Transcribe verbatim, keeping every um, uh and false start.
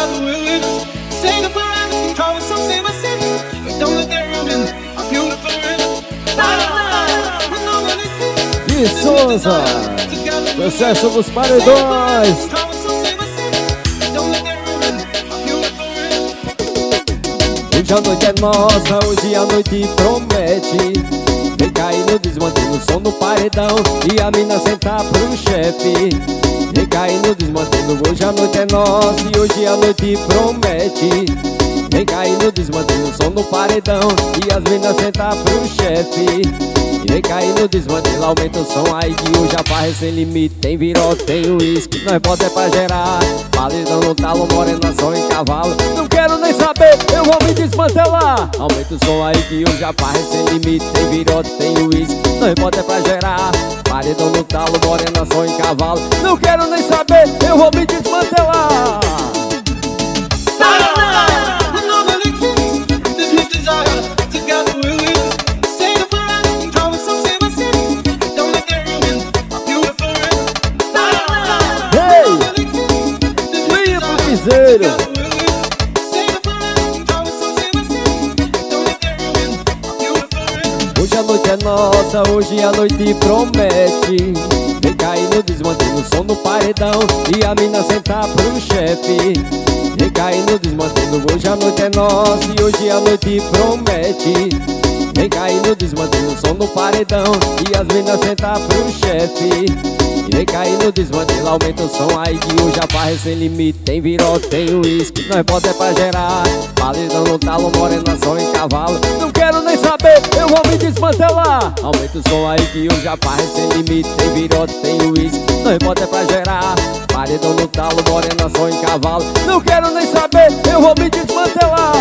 together we'll live this. Say the parade, control some say my cities. But don't let that ruin a beautiful rhythm. De Souza, sucesso dos paredões. Hoje a noite é nossa, hoje a noite promete. Vem cair no desmantelo, som no paredão e a mina sentar pro chefe. Vem cair no desmantelo, hoje a noite é nossa e hoje a noite promete. Vem cair no desmantelo, som no paredão e as minas sentar pro chefe. Vem cair no desmantelo, aumenta o som aí que hoje a farra é sem limite. Tem virote, tem uísque, nós bota é pra gerar. Paredão no talo, morena só em cavalo. Não quero nem saber, eu vou me desmantelar. Aumenta o som aí que hoje a farra é sem limite. Tem virote, tem uísque, nós bota é pra gerar. Paredão no talo, morena só em cavalo. Não quero nem saber, eu vou me desmantelar. Hoje a noite é nossa, hoje a noite promete. Vem cair no desmantelo, som no paredão e a mina sentar pro chefe. Vem cair no desmantelo, hoje a noite é nossa e hoje a noite promete. Vem cair no desmantelo, som no paredão e as minas sentar pro chefe. Vem cair no desmantelo, aumenta o som aí que hoje a farra é sem limite. Tem virote, tem uísque, nós bota é pra gerar. Paredão no talo, morena só em cavalo. Não quero nem saber, eu vou me desmantelar. Aumenta o som aí que hoje a farra é sem limite. Tem virote, tem uísque, nós bota é pra gerar. Paredão no talo, morena só em cavalo. Não quero nem saber, eu vou me desmantelar.